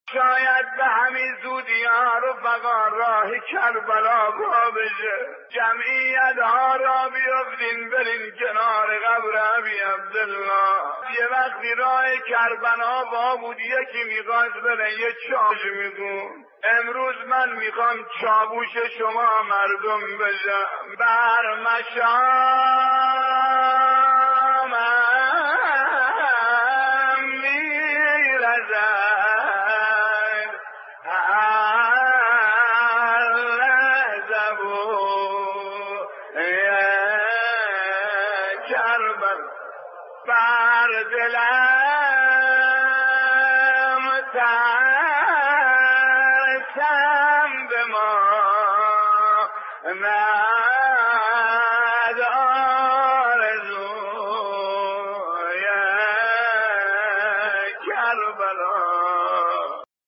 شاید به همین زودی ها رو فقط راه کربلا با بشه. جمعیت ها را بیافتین برین کنار قبر ابی عبدالله. یه وقتی راه کربلا با بود، یکی میخواست بره یه چاش میگون. امروز من میخوام چابوش شما مردم بشم. بر مشام میرزد لحظه کربل، بر دلم ترسم به ما